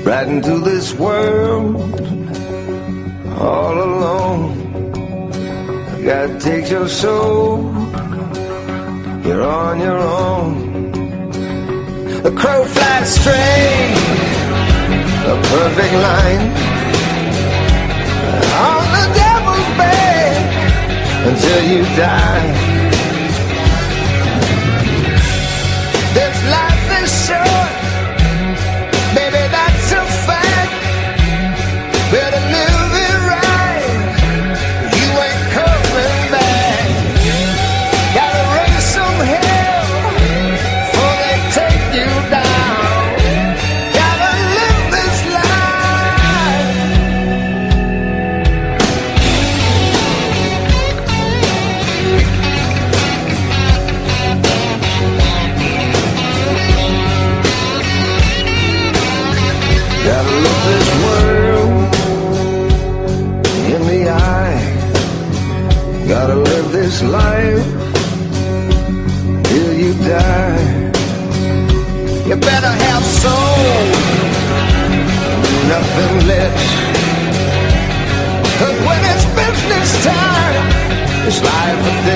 right into this world all alone. God takes your soul, you're on your own. The crow flies straight, a perfect line, on the devil's bed until you die. This life is short, baby, that's a fact. Better live it right, you ain't coming back. Gotta raise some hell before they take you down. Gotta live this life. Gotta look this world in the eye. Gotta live this life till you die. You better have soul, nothing less. 'Cause when it's business time, it's life or death.